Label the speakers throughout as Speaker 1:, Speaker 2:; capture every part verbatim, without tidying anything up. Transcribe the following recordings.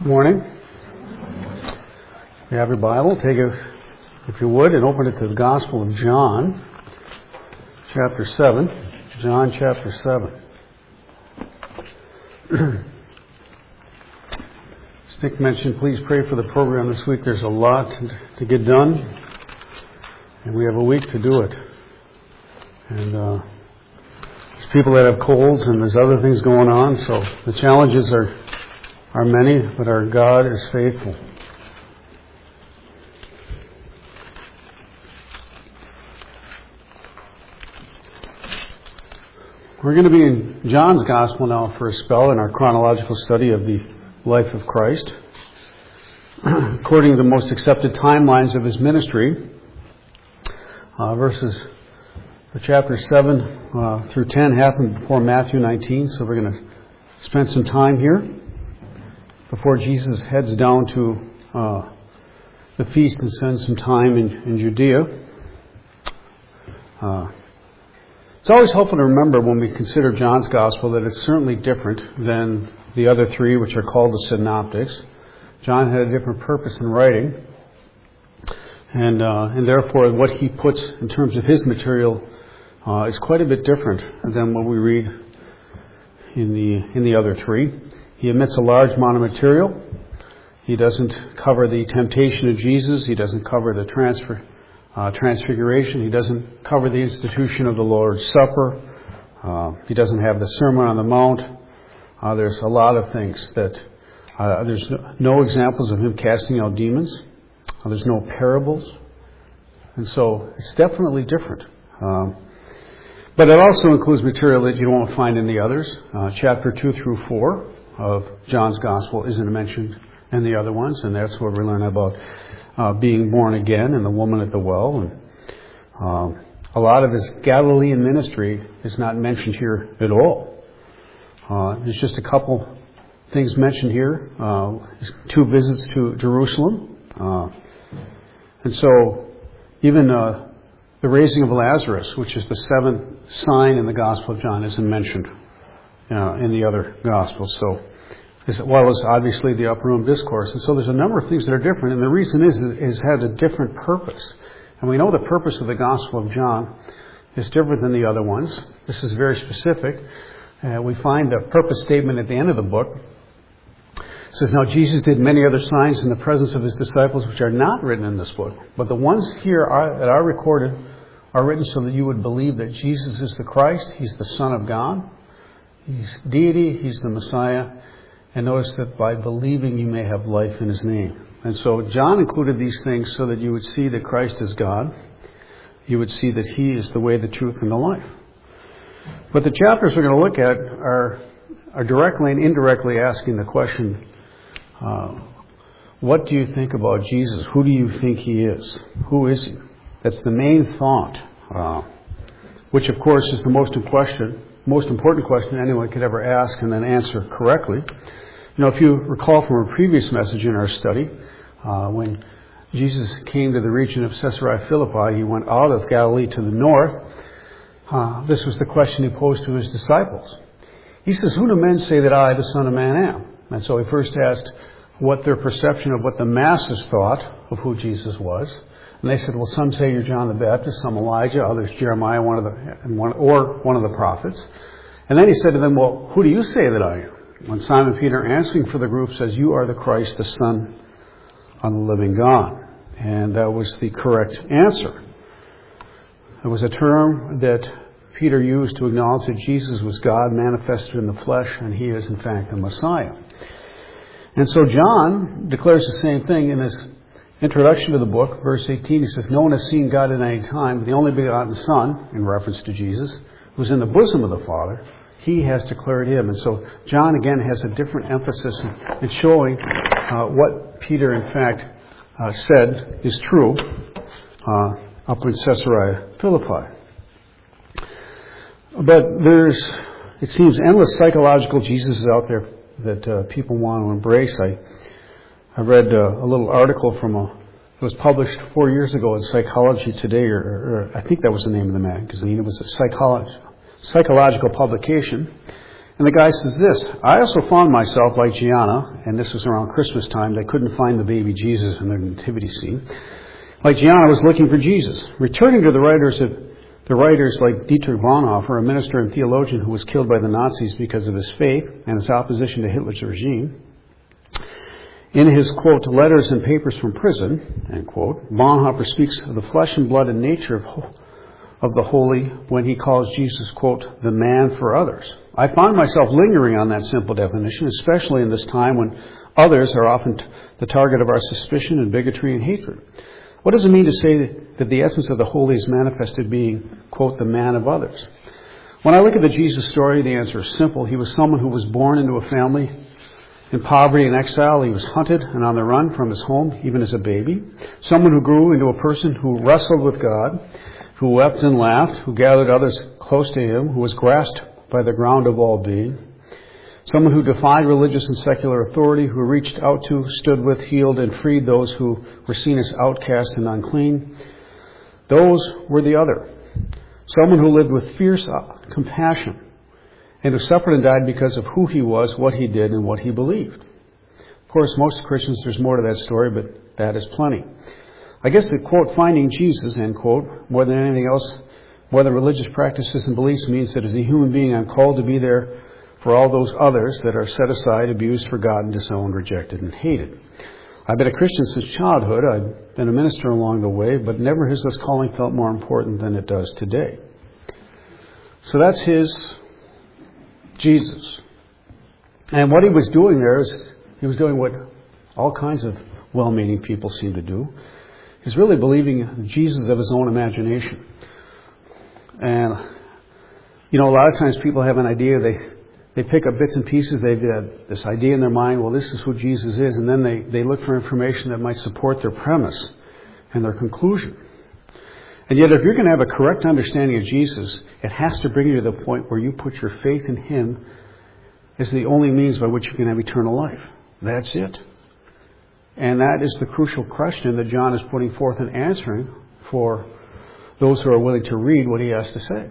Speaker 1: Morning. If you have your Bible, take it, if you would, and open it to the Gospel of John, chapter seven. John chapter seven. As Nick mentioned, please pray for the program this week. There's a lot to get done, and we have a week to do it. And uh, there's people that have colds, and there's other things going on, so the challenges are are many, but our God is faithful. We're going to be in John's Gospel now for a spell in our chronological study of the life of Christ. According to the most accepted timelines of his ministry, uh, verses chapter seven uh, through ten happened before Matthew nineteen, so we're going to spend some time here before Jesus heads down to uh, the feast and spends some time in, in Judea. Uh, it's always helpful to remember when we consider John's Gospel that it's certainly different than the other three, which are called the Synoptics. John had a different purpose in writing, and uh, and therefore what he puts in terms of his material uh, is quite a bit different than what we read in the in the other three. He omits a large amount of material. He doesn't cover the temptation of Jesus. He doesn't cover the transfer, uh, transfiguration. He doesn't cover the institution of the Lord's Supper. Uh, he doesn't have the Sermon on the Mount. Uh, there's a lot of things that uh, there's no, no examples of him casting out demons. Uh, there's no parables, and so it's definitely different. Um, but it also includes material that you won't find in the others. Uh, chapter two through four of John's Gospel isn't mentioned in the other ones, and that's where we learn about uh, being born again and the woman at the well. And um, a lot of his Galilean ministry is not mentioned here at all. Uh, there's just a couple things mentioned here. Uh, two visits to Jerusalem. Uh, and so even uh, the raising of Lazarus, which is the seventh sign in the Gospel of John, isn't mentioned Uh, in the other Gospels, so as well as obviously the upper room discourse. And so there's a number of things that are different, and the reason is, is it has a different purpose. And we know the purpose of the Gospel of John is different than the other ones. This is very specific. Uh, we find a purpose statement at the end of the book. It says, "Now Jesus did many other signs in the presence of his disciples, which are not written in this book. But the ones here are, that are recorded are written so that you would believe that Jesus is the Christ, he's the Son of God. He's deity, he's the Messiah, and notice that by believing you may have life in his name." And so John included these things so that you would see that Christ is God. You would see that he is the way, the truth, and the life. But the chapters we're going to look at are, are directly and indirectly asking the question, uh, what do you think about Jesus? Who do you think he is? Who is he? That's the main thought, uh, which of course is the most question. most important question anyone could ever ask and then answer correctly. You know, if you recall from a previous message in our study, uh, when Jesus came to the region of Caesarea Philippi, he went out of Galilee to the north. Uh, this was the question he posed to his disciples. He says, "Who do men say that I, the Son of Man, am?" And so he first asked what their perception of what the masses thought of who Jesus was. And they said, "Well, some say you're John the Baptist, some Elijah, others Jeremiah, one of the, one, or one of the prophets." And then he said to them, "Well, who do you say that I am?" When Simon Peter, answering for the group, says, "You are the Christ, the Son of the living God." And that was the correct answer. It was a term that Peter used to acknowledge that Jesus was God manifested in the flesh, and he is, in fact, the Messiah. And so John declares the same thing in his introduction to the book, verse eighteen. He says, "No one has seen God at any time, but the only begotten Son," in reference to Jesus, "who's in the bosom of the Father, he has declared him." And so John again has a different emphasis in, in showing uh, what Peter in fact uh, said is true uh, up in Caesarea Philippi. But there's, it seems, endless psychological Jesuses out there that uh, people want to embrace. I I read uh, a little article from a, it was published four years ago in Psychology Today, or, or I think that was the name of the magazine. It was a psychology, psychological publication. And the guy says this, I also found myself like Gianna, and this was around Christmas time, they couldn't find the baby Jesus in their nativity scene. Like Gianna was looking for Jesus. Returning to the writers of the writers like Dietrich Bonhoeffer, a minister and theologian who was killed by the Nazis because of his faith and his opposition to Hitler's regime, in his, quote, letters and papers from prison, end quote, Bonhoeffer speaks of the flesh and blood and nature of, of the holy when he calls Jesus, quote, the man for others. I find myself lingering on that simple definition, especially in this time when others are often t- the target of our suspicion and bigotry and hatred. What does it mean to say that the essence of the holy is manifested being, quote, the man of others? When I look at the Jesus story, the answer is simple. He was someone who was born into a family in poverty and exile. He was hunted and on the run from his home, even as a baby. Someone who grew into a person who wrestled with God, who wept and laughed, who gathered others close to him, who was grasped by the ground of all being. Someone who defied religious and secular authority, who reached out to, stood with, healed, and freed those who were seen as outcast and unclean. Those were the other. Someone who lived with fierce compassion and who suffered and died because of who he was, what he did, and what he believed. Of course, most Christians, there's more to that story, but that is plenty. I guess the, quote, finding Jesus, end quote, more than anything else, more than religious practices and beliefs, means that as a human being, I'm called to be there for all those others that are set aside, abused, forgotten, disowned, rejected, and hated. I've been a Christian since childhood. I've been a minister along the way, but never has this calling felt more important than it does today. So that's his Jesus. And what he was doing there is he was doing what all kinds of well-meaning people seem to do. He's really believing in Jesus of his own imagination. And, you know, a lot of times people have an idea, they they pick up bits and pieces, they've got this idea in their mind, well, this is who Jesus is, and then they, they look for information that might support their premise and their conclusion. And yet, if you're going to have a correct understanding of Jesus, it has to bring you to the point where you put your faith in him as the only means by which you can have eternal life. That's it. And that is the crucial question that John is putting forth and answering for those who are willing to read what he has to say.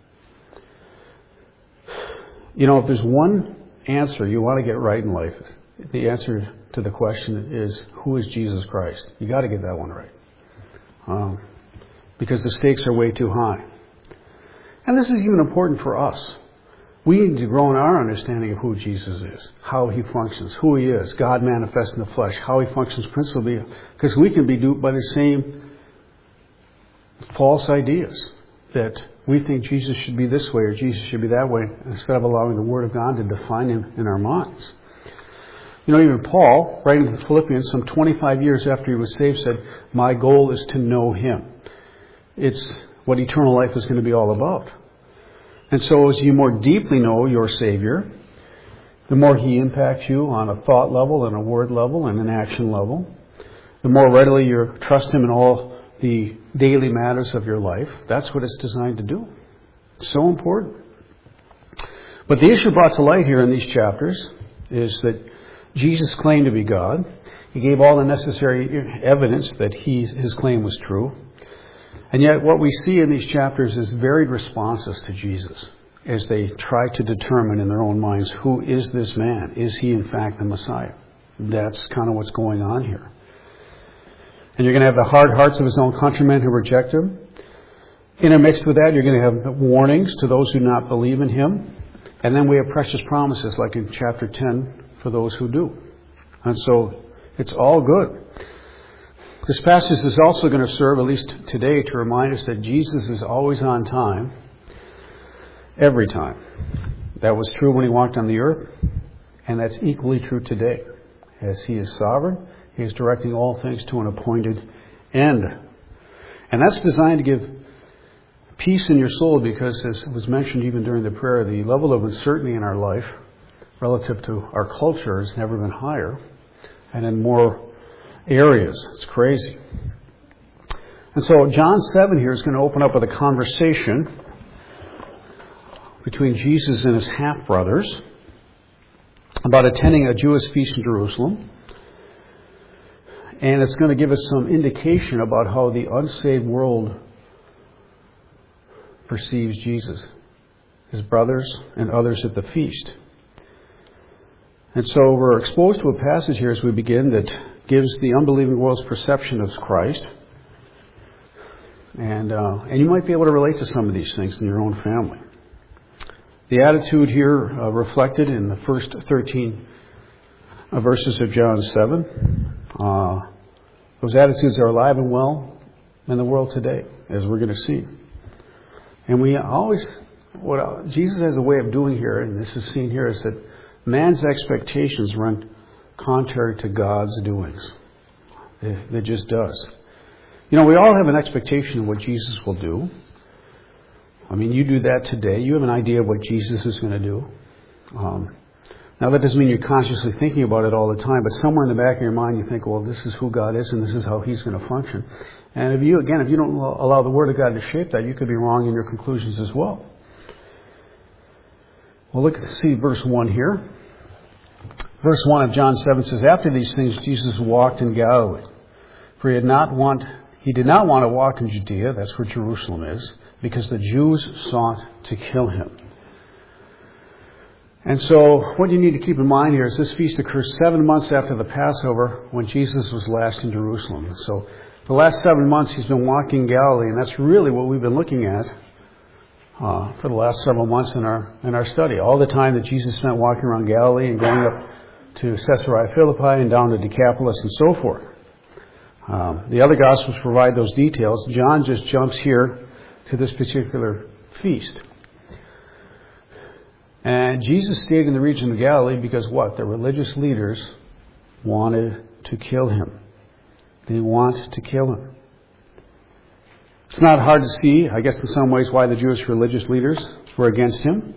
Speaker 1: You know, if there's one answer you want to get right in life, the answer to the question is, who is Jesus Christ? You got to get that one right. Um, because the stakes are way too high. And this is even important for us. We need to grow in our understanding of who Jesus is, how he functions, who he is, God manifest in the flesh, how he functions principally, because we can be duped by the same false ideas that we think Jesus should be this way or Jesus should be that way, instead of allowing the Word of God to define him in our minds. You know, even Paul, writing to the Philippians some twenty-five years after he was saved, said, my goal is to know him. It's what eternal life is going to be all about. And so as you more deeply know your Savior, the more he impacts you on a thought level and a word level and an action level, the more readily you trust him in all the daily matters of your life. That's what it's designed to do. It's so important. But the issue brought to light here in these chapters is that Jesus claimed to be God. He gave all the necessary evidence that he, his claim was true. And yet what we see in these chapters is varied responses to Jesus as they try to determine in their own minds, who is this man? Is he in fact the Messiah? That's kind of what's going on here. And you're going to have the hard hearts of his own countrymen who reject him. Intermixed with that, you're going to have warnings to those who do not believe in him. And then we have precious promises, like in chapter ten, for those who do. And so it's all good. This passage is also going to serve, at least today, to remind us that Jesus is always on time, every time. That was true when he walked on the earth, and that's equally true today. As he is sovereign, he is directing all things to an appointed end. And that's designed to give peace in your soul, because, as was mentioned even during the prayer, the level of uncertainty in our life relative to our culture has never been higher, and in more areas. It's crazy. And so John seven here is going to open up with a conversation between Jesus and his half-brothers about attending a Jewish feast in Jerusalem. And it's going to give us some indication about how the unsaved world perceives Jesus. his brothers, and others at the feast. And so we're exposed to a passage here as we begin that gives the unbelieving world's perception of Christ. And, uh, and you might be able to relate to some of these things in your own family. The attitude here uh, reflected in the first thirteen uh, verses of John seven. Uh, those attitudes are alive and well in the world today, as we're going to see. And we always, what Jesus has a way of doing here, and this is seen here, is that man's expectations run contrary to God's doings. It, it just does. You know, we all have an expectation of what Jesus will do. I mean, you do that today. You have an idea of what Jesus is going to do. Um, now, that doesn't mean you're consciously thinking about it all the time, but somewhere in the back of your mind you think, well, this is who God is and this is how He's going to function. And if you, again, if you don't allow the Word of God to shape that, you could be wrong in your conclusions as well. Well, look, see verse one here. Verse one of John seven says, after these things Jesus walked in Galilee, for he had not want, he did not want to walk in Judea, that's where Jerusalem is, because the Jews sought to kill him. And so what you need to keep in mind here is this feast occurs seven months after the Passover when Jesus was last in Jerusalem. So the last seven months he's been walking in Galilee, and that's really what we've been looking at uh, for the last several months in our in our study. All the time that Jesus spent walking around Galilee and going up to Caesarea Philippi and down to Decapolis and so forth. Um, the other Gospels provide those details. John just jumps here to this particular feast. And Jesus stayed in the region of Galilee because what? The religious leaders wanted to kill him. They want to kill him. It's not hard to see, I guess in some ways, why the Jewish religious leaders were against him.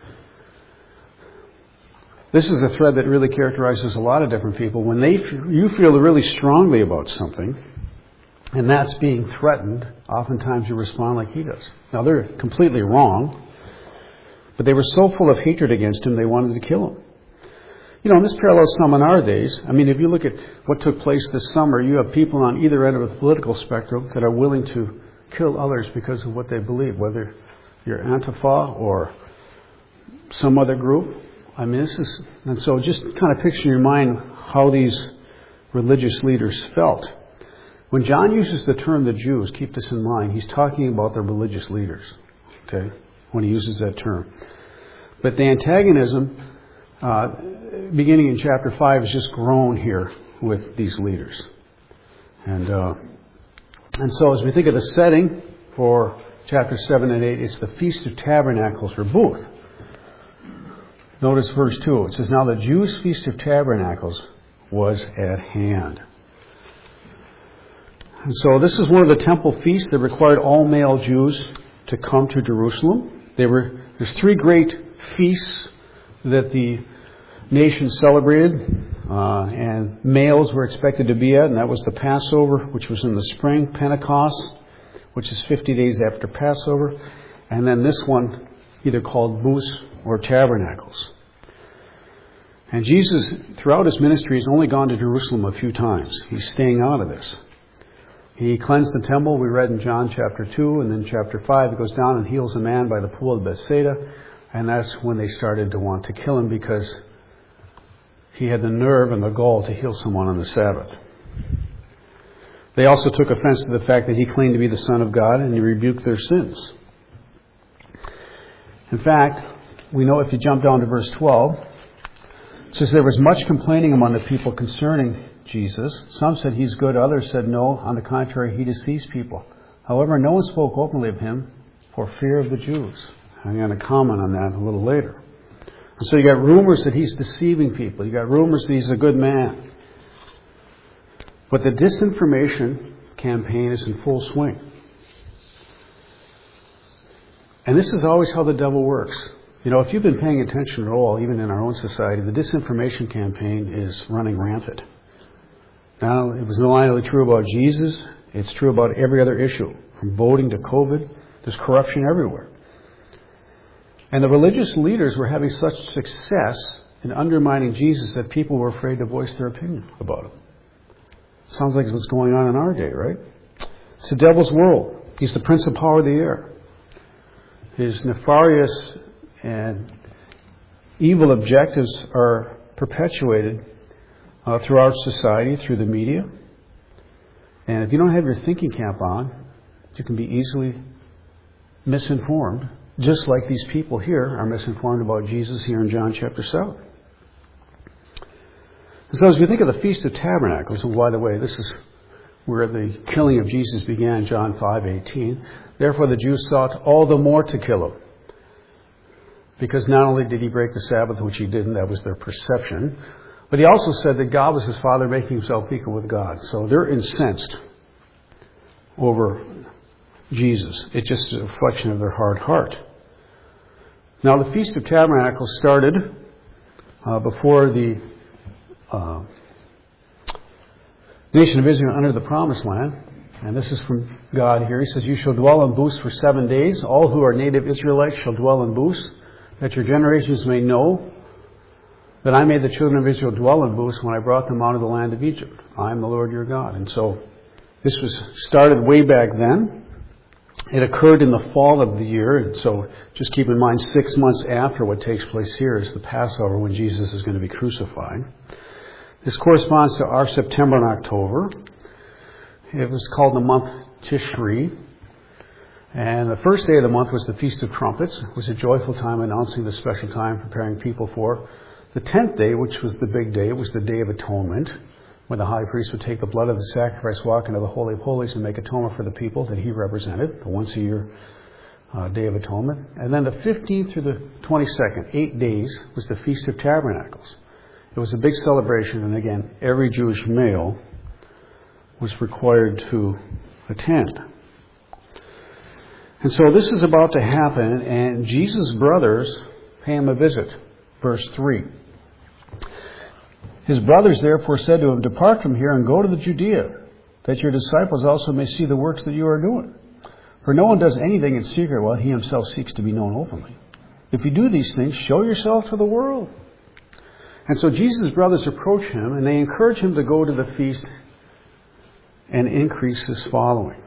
Speaker 1: This is a thread that really characterizes a lot of different people. When they you feel really strongly about something, and that's being threatened, oftentimes you respond like he does. Now, they're completely wrong, but they were so full of hatred against him, they wanted to kill him. You know, and this parallels some in our days. I mean, if you look at what took place this summer, you have people on either end of the political spectrum that are willing to kill others because of what they believe, whether you're Antifa or some other group. I mean, this is, and so just kind of picture in your mind how these religious leaders felt. When John uses the term the Jews, keep this in mind, he's talking about the religious leaders, okay, when he uses that term. But the antagonism, uh, beginning in chapter five, has just grown here with these leaders. And uh, and so as we think of the setting for chapter seven and eight, it's the Feast of Tabernacles for Booth. Notice verse two. It says, now the Jews' Feast of Tabernacles was at hand. And so this is one of the temple feasts that required all male Jews to come to Jerusalem. They were, there's three great feasts that the nation celebrated, uh, and males were expected to be at, and that was the Passover, which was in the spring, Pentecost, which is fifty days after Passover, and then this one, either called Booths or Tabernacles. And Jesus, throughout his ministry, has only gone to Jerusalem a few times. He's staying out of this. He cleansed the temple, we read in John chapter two, and then chapter five, he goes down and heals a man by the pool of Bethsaida, and that's when they started to want to kill him because he had the nerve and the gall to heal someone on the Sabbath. They also took offense to the fact that he claimed to be the Son of God, and he rebuked their sins. In fact, we know if you jump down to verse twelve, it says there was much complaining among the people concerning Jesus. Some said he's good, others said no. On the contrary, he deceives people. However, no one spoke openly of him for fear of the Jews. I'm going to comment on that a little later. And so you got rumors that he's deceiving people. You got rumors that he's a good man. But the disinformation campaign is in full swing. And this is always how the devil works. You know, if you've been paying attention at all, even in our own society, the disinformation campaign is running rampant. Now, it was not only true about Jesus, it's true about every other issue. From voting to COVID, there's corruption everywhere. And the religious leaders were having such success in undermining Jesus that people were afraid to voice their opinion about him. Sounds like what's going on in our day, right? It's the devil's world. He's the prince of power of the air. His nefarious And evil objectives are perpetuated uh, throughout society through the media. And if you don't have your thinking cap on, you can be easily misinformed, just like these people here are misinformed about Jesus here in John chapter seven. So as we think of the Feast of Tabernacles, and by the way, this is where the killing of Jesus began, John five eighteen. Therefore the Jews sought all the more to kill him, because not only did he break the Sabbath, which he didn't, that was their perception, but he also said that God was his Father, making himself equal with God. So they're incensed over Jesus. It's just a reflection of their hard heart. Now the Feast of Tabernacles started uh, before the uh, nation of Israel entered the Promised Land. And this is from God here. He says, you shall dwell in booths for seven days. All who are native Israelites shall dwell in booths, that your generations may know that I made the children of Israel dwell in booths when I brought them out of the land of Egypt. I am the Lord your God. And so this was started way back then. It occurred in the fall of the year. And so just keep in mind, six months after what takes place here is the Passover, when Jesus is going to be crucified. This corresponds to our September and October. It was called the month Tishri. And the first day of the month was the Feast of Trumpets. It was a joyful time announcing the special time, preparing people for. The tenth day, which was the big day, it was the Day of Atonement, when the high priest would take the blood of the sacrifice, walk into the Holy of Holies, and make atonement for the people that he represented, the once a year uh, Day of Atonement. And then the fifteenth through the twenty-second, eight days, was the Feast of Tabernacles. It was a big celebration, and again, every Jewish male was required to attend. And so this is about to happen, and Jesus' brothers pay him a visit. Verse three. His brothers therefore said to him, depart from here and go to the Judea, that your disciples also may see the works that you are doing. For no one does anything in secret while he himself seeks to be known openly. If you do these things, show yourself to the world. And so Jesus' brothers approach him, and they encourage him to go to the feast and increase his following.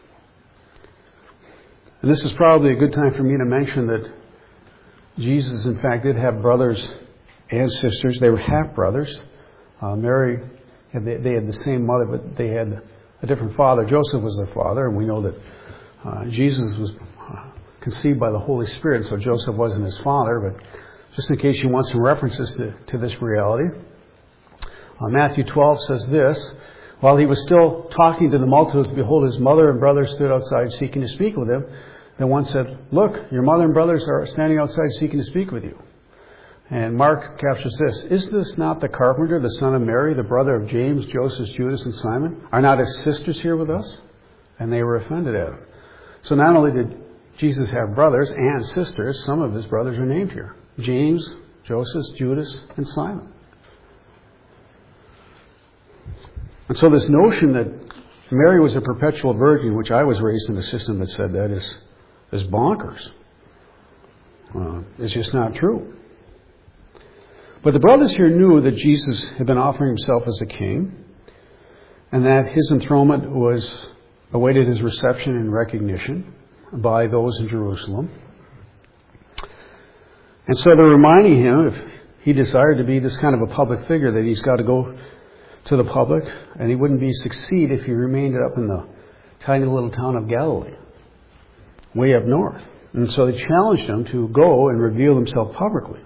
Speaker 1: And this is probably a good time for me to mention that Jesus, in fact, did have brothers and sisters. They were half-brothers. Uh, Mary, they, they had the same mother, but they had a different father. Joseph was their father, and we know that uh, Jesus was uh, conceived by the Holy Spirit, so Joseph wasn't his father. But just in case you want some references to, to this reality, uh, Matthew twelve says this, while he was still talking to the multitudes, behold, his mother and brothers stood outside seeking to speak with him. Then one said, look, your mother and brothers are standing outside seeking to speak with you. And Mark captures this. Is this not the carpenter, the son of Mary, the brother of James, Joseph, Judas, and Simon? Are not his sisters here with us? And they were offended at him. So not only did Jesus have brothers and sisters, some of his brothers are named here. James, Joseph, Judas, and Simon. And so this notion that Mary was a perpetual virgin, which I was raised in a system that said that, is, is bonkers. Uh, it's just not true. But the brothers here knew that Jesus had been offering himself as a king, and that his enthronement was awaited his reception and recognition by those in Jerusalem. And so they're reminding him, if he desired to be this kind of a public figure, that he's got to go to the public, and he wouldn't be succeed if he remained up in the tiny little town of Galilee, way up north. And so they challenged him to go and reveal himself publicly.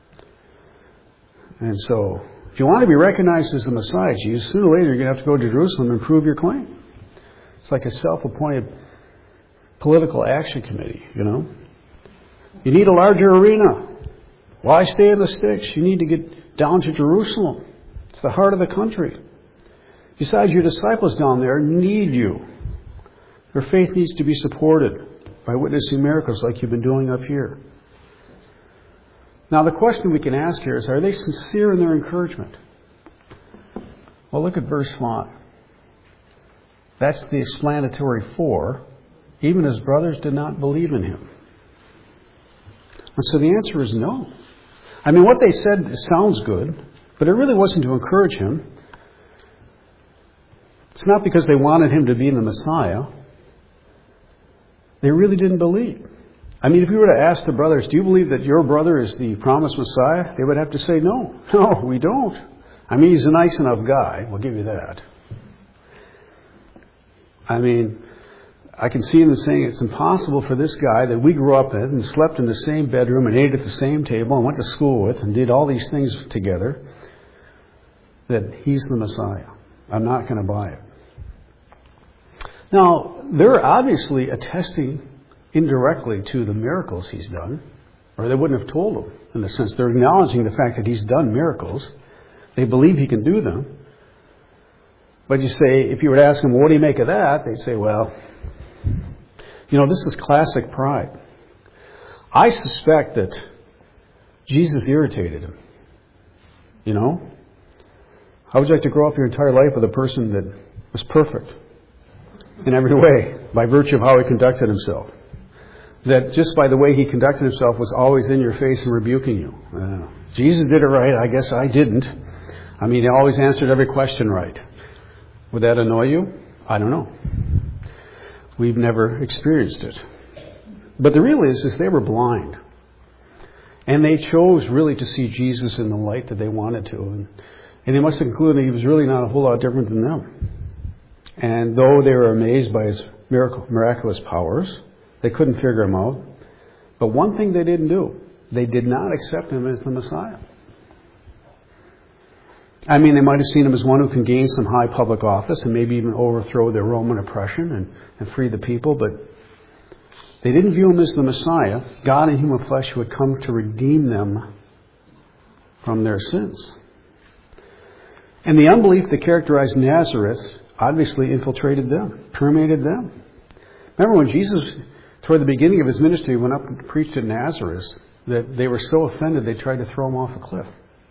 Speaker 1: And so, if you want to be recognized as the Messiah, Jesus, sooner or later you're going to have to go to Jerusalem and prove your claim. It's like a self-appointed political action committee, you know. You need a larger arena. Why stay in the sticks? You need to get down to Jerusalem. It's the heart of the country. Besides, your disciples down there need you. Their faith needs to be supported by witnessing miracles like you've been doing up here. Now, the question we can ask here is, are they sincere in their encouragement? Well, look at verse five. That's the explanatory for. Even his brothers did not believe in him. And so the answer is no. I mean, what they said sounds good, but it really wasn't to encourage him. It's not because they wanted him to be the Messiah. They really didn't believe. I mean, if you were to ask the brothers, do you believe that your brother is the promised Messiah? They would have to say, no. No, we don't. I mean, he's a nice enough guy. We'll give you that. I mean, I can see them saying it's impossible for this guy that we grew up in and slept in the same bedroom and ate at the same table and went to school with and did all these things together, that he's the Messiah. I'm not going to buy it. Now, they're obviously attesting indirectly to the miracles he's done, or they wouldn't have told him. In the sense, they're acknowledging the fact that he's done miracles. They believe he can do them. But you say, if you were to ask them, what do you make of that? They'd say, well, you know, this is classic pride. I suspect that Jesus irritated him. You know? How would you like to grow up your entire life with a person that was perfect in every way by virtue of how he conducted himself? That just by the way he conducted himself was always in your face and rebuking you. Uh, Jesus did it right. I guess I didn't. I mean, he always answered every question right. Would that annoy you? I don't know. We've never experienced it. But the real is, is they were blind. And they chose really to see Jesus in the light that they wanted to. And, and they must have concluded that he was really not a whole lot different than them. And though they were amazed by his miracle, miraculous powers, they couldn't figure him out. But one thing they didn't do, they did not accept him as the Messiah. I mean, they might have seen him as one who can gain some high public office and maybe even overthrow their Roman oppression and, and free the people, but they didn't view him as the Messiah, God in human flesh who had come to redeem them from their sins. And the unbelief that characterized Nazareth obviously infiltrated them, permeated them. Remember when Jesus, toward the beginning of his ministry, went up and preached at Nazareth, that they were so offended they tried to throw him off a cliff.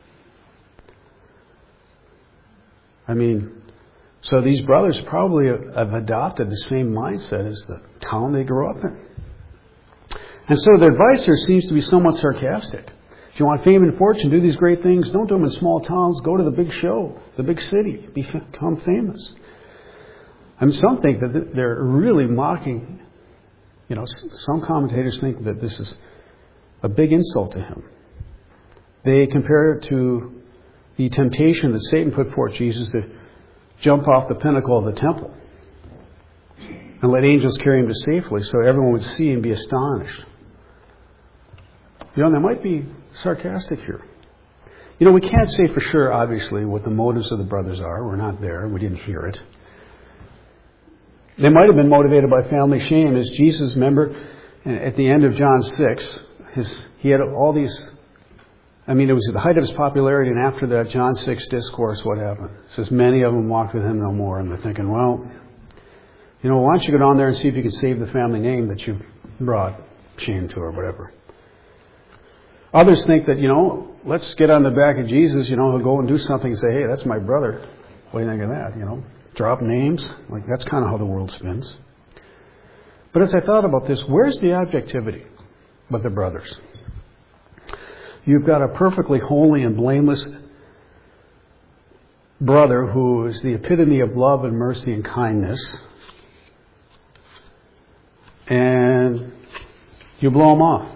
Speaker 1: I mean, so these brothers probably have adopted the same mindset as the town they grew up in. And so their advice here seems to be somewhat sarcastic. If you want fame and fortune, do these great things. Don't do them in small towns. Go to the big show, the big city. Become famous. I mean, some think that they're really mocking. You know, some commentators think that this is a big insult to him. They compare it to the temptation that Satan put forth Jesus to jump off the pinnacle of the temple and let angels carry him to safely so everyone would see and be astonished. You know, they might be sarcastic here. You know, we can't say for sure, obviously, what the motives of the brothers are. We're not there. We didn't hear it. They might have been motivated by family shame. As Jesus, remember, at the end of John six, his, he had all these... I mean, it was at the height of his popularity, and after that John six discourse, what happened? It says, many of them walked with him no more. And they're thinking, well, you know, why don't you go down there and see if you can save the family name that you brought shame to or whatever. Others think that, you know, let's get on the back of Jesus, you know, he'll go and do something and say, hey, that's my brother. What do you think of that? You know, drop names. Like, that's kind of how the world spins. But as I thought about this, where's the objectivity with the brothers? You've got a perfectly holy and blameless brother who is the epitome of love and mercy and kindness. And you blow him off.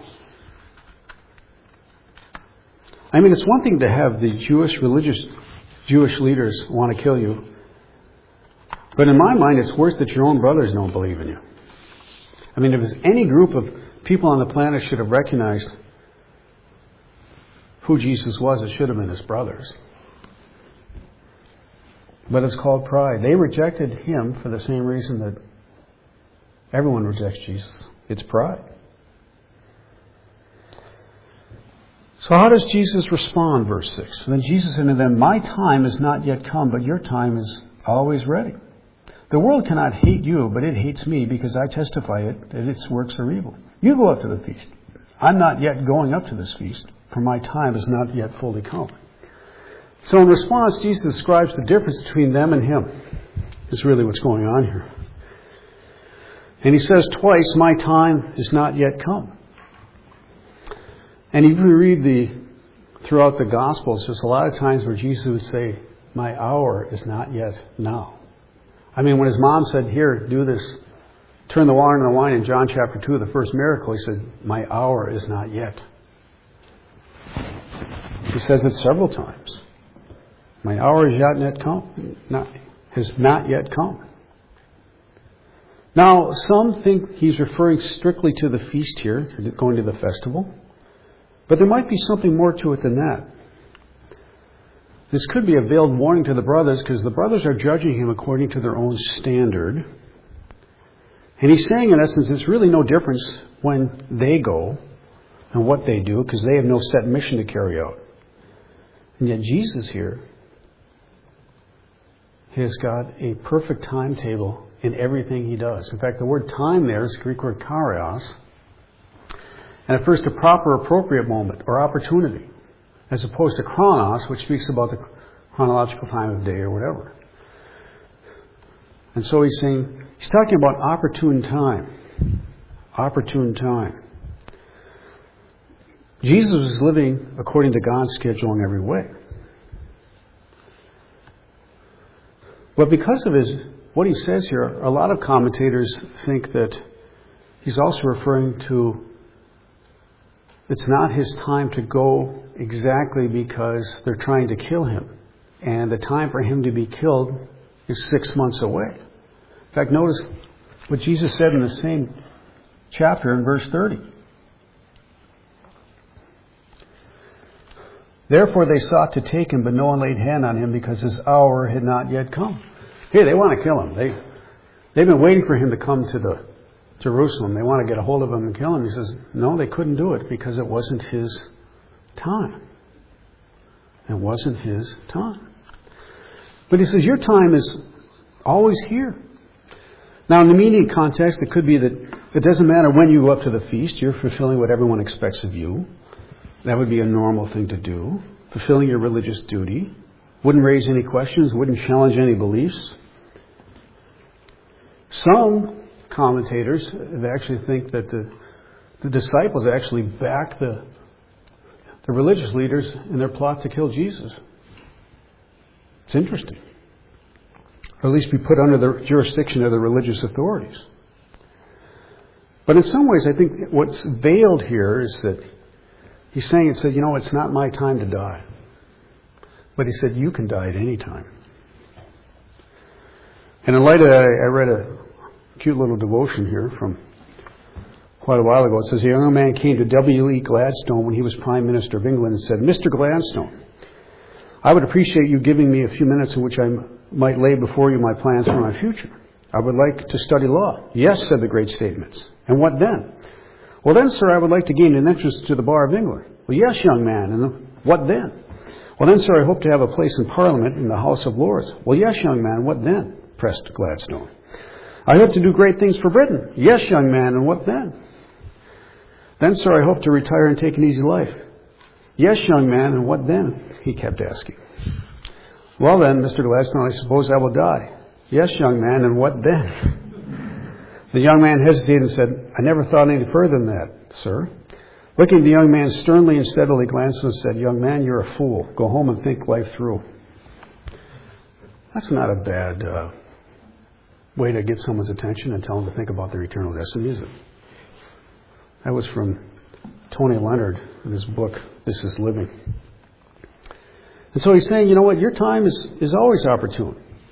Speaker 1: I mean, it's one thing to have the Jewish religious Jewish leaders want to kill you. But in my mind, it's worse that your own brothers don't believe in you. I mean, if there's any group of people on the planet should have recognized who Jesus was, it should have been his brothers. But it's called pride. They rejected him for the same reason that everyone rejects Jesus. It's pride. So how does Jesus respond, verse six? Then Jesus said to them, my time is not yet come, but your time is always ready. The world cannot hate you, but it hates me because I testify it that its works are evil. You go up to the feast. I'm not yet going up to this feast, for my time is not yet fully come. So in response, Jesus describes the difference between them and him. Is really what's going on here. And he says twice, my time is not yet come. And if you read the throughout the Gospels, there's a lot of times where Jesus would say, my hour is not yet now. I mean, when his mom said, here, do this turned the water into wine in John chapter two, the first miracle, he said, my hour is not yet. He says it several times. My hour is yet not come, not, has not yet come. Now, some think he's referring strictly to the feast here, going to the festival. But there might be something more to it than that. This could be a veiled warning to the brothers, because the brothers are judging him according to their own standard. And he's saying, in essence, it's really no difference when they go and what they do, because they have no set mission to carry out. And yet Jesus here has got a perfect timetable in everything he does. In fact, the word time there is the Greek word kairos, and it refers to proper, appropriate moment or opportunity, as opposed to chronos, which speaks about the chronological time of day or whatever. And so he's saying, he's talking about opportune time. Opportune time. Jesus was living according to God's schedule in every way. But because of his, what he says here, a lot of commentators think that he's also referring to, it's not his time to go exactly because they're trying to kill him. And the time for him to be killed is six months away. In fact, notice what Jesus said in the same chapter in verse thirty. Therefore they sought to take him, but no one laid hand on him because his hour had not yet come. Hey, they want to kill him. They, they've been waiting for him to come to the Jerusalem. They want to get a hold of him and kill him. He says, no, they couldn't do it because it wasn't his time. It wasn't his time. But he says, your time is always here. Now, in the immediate context, it could be that it doesn't matter when you go up to the feast. You're fulfilling what everyone expects of you. That would be a normal thing to do. Fulfilling your religious duty. Wouldn't raise any questions. Wouldn't challenge any beliefs. Some commentators actually think that the, the disciples actually backed the, the religious leaders in their plot to kill Jesus. It's interesting. Or at least be put under the jurisdiction of the religious authorities. But in some ways, I think what's veiled here is that he's saying, it said, you know, it's not my time to die. But he said, you can die at any time. And in light of that, I read a cute little devotion here from quite a while ago. It says, a young man came to W E Gladstone when he was Prime Minister of England and said, Mister Gladstone, I would appreciate you giving me a few minutes in which I might lay before you my plans for my future. I would like to study law. Yes, said the great statements. And what then? Well then, sir, I would like to gain an entrance to the Bar of England. Well, yes, young man. And what then? Well then, sir, I hope to have a place in Parliament in the House of Lords. Well, yes, young man. What then? Pressed Gladstone. I hope to do great things for Britain. Yes, young man. And what then? Then, sir, I hope to retire and take an easy life. Yes, young man. And what then? He kept asking. Well then, Mister Gladstone, I suppose I will die. Yes, young man. And what then? The young man hesitated and said, I never thought any further than that, sir. Looking at the young man sternly and steadily, Gladstone said, young man, you're a fool. Go home and think life through. That's not a bad uh, way to get someone's attention and tell them to think about their eternal destiny, is it? That was from Tony Leonard in his book, This is Living. And so he's saying, you know what, your time is, is always opportune.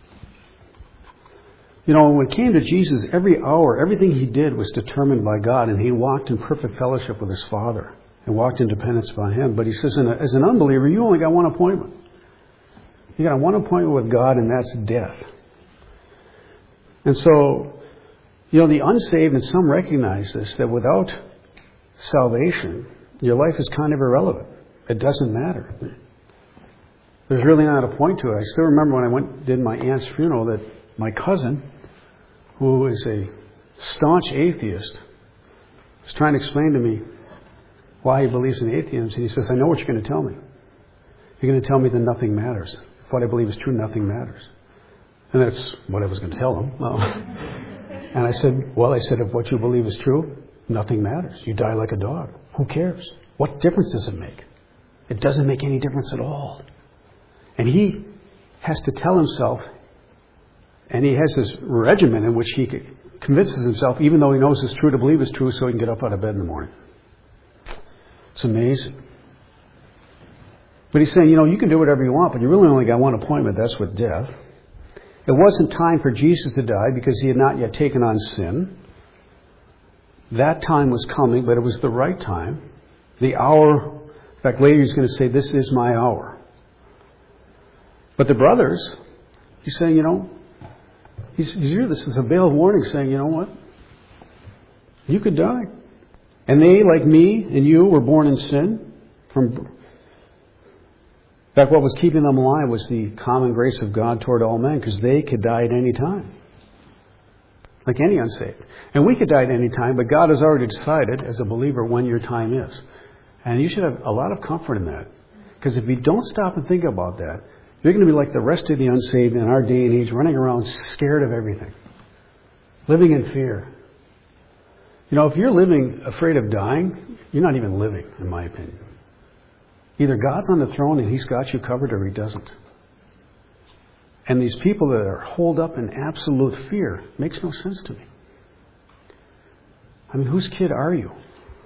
Speaker 1: You know, when it came to Jesus, every hour, everything he did was determined by God, and he walked in perfect fellowship with his Father and walked in dependence upon him. But he says, in a, as an unbeliever, you only got one appointment. You got one appointment with God, and that's death. And so, you know, the unsaved, and some recognize this, that without salvation, your life is kind of irrelevant. It doesn't matter. There's really not a point to it. I still remember when I went did my aunt's funeral that my cousin, who is a staunch atheist, was trying to explain to me why he believes in atheism. And he says, I know what you're going to tell me. You're going to tell me that nothing matters. If what I believe is true, nothing matters. And that's what I was going to tell him. Well, and I said, well, I said, if what you believe is true, nothing matters. You die like a dog. Who cares? What difference does it make? It doesn't make any difference at all. And he has to tell himself, and he has this regimen in which he convinces himself, even though he knows it's true, to believe it's true so he can get up out of bed in the morning. It's amazing. But he's saying, you know, you can do whatever you want, but you really only got one appointment. That's with death. It wasn't time for Jesus to die because he had not yet taken on sin. That time was coming, but it was the right time. The hour, in fact, later he's going to say, this is my hour. But the brothers, he's saying, you know, he's, he's here. This is a veiled warning saying, you know what? You could die. And they, like me and you, were born in sin. From, in fact, what was keeping them alive was the common grace of God toward all men, because they could die at any time. Like any unsaved. And we could die at any time, but God has already decided, as a believer, when your time is. And you should have a lot of comfort in that. Because if you don't stop and think about that, you're going to be like the rest of the unsaved in our day and age, running around scared of everything. Living in fear. You know, if you're living afraid of dying, you're not even living, in my opinion. Either God's on the throne and He's got you covered, or He doesn't. And these people that are holed up in absolute fear makes no sense to me. I mean, whose kid are you?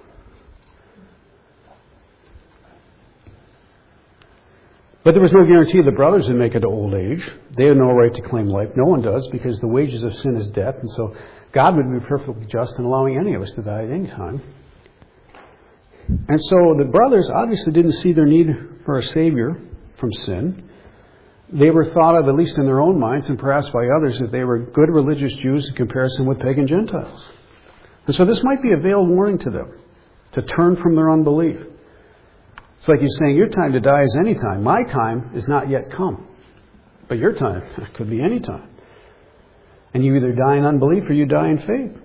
Speaker 1: But there was no guarantee the brothers would make it to old age. They had no right to claim life. No one does, because the wages of sin is death. And so God would be perfectly just in allowing any of us to die at any time. And so the brothers obviously didn't see their need for a Savior from sin. They were thought of, at least in their own minds, and perhaps by others, that they were good religious Jews in comparison with pagan Gentiles. And so this might be a veiled warning to them, to turn from their unbelief. It's like He's saying, your time to die is any time. My time is not yet come. But your time could be any time. And you either die in unbelief or you die in faith.